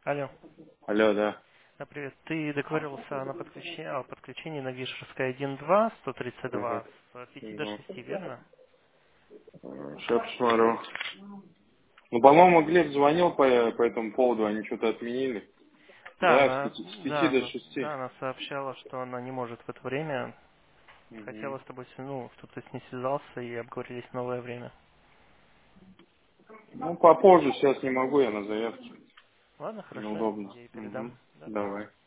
Алло. Алло, да. Да, привет. Ты договорился на о подключении на Вишерской 1.2, Ага. 132 с 5 до 6, верно? Сейчас посмотрю. Ну, по-моему, Глеб звонил по этому поводу, они что-то отменили. Да, Да, она, с да, пяти до она, шести. да, она сообщала, что она не может в это время. Мгм. Хотела с тобой, чтобы ты с ней связался и обговорились в новое время. Ну, попозже, сейчас не могу, я на заявке. Ладно, хорошо, Неудобно. я ей передам. Угу. Да, Давай. пожалуйста.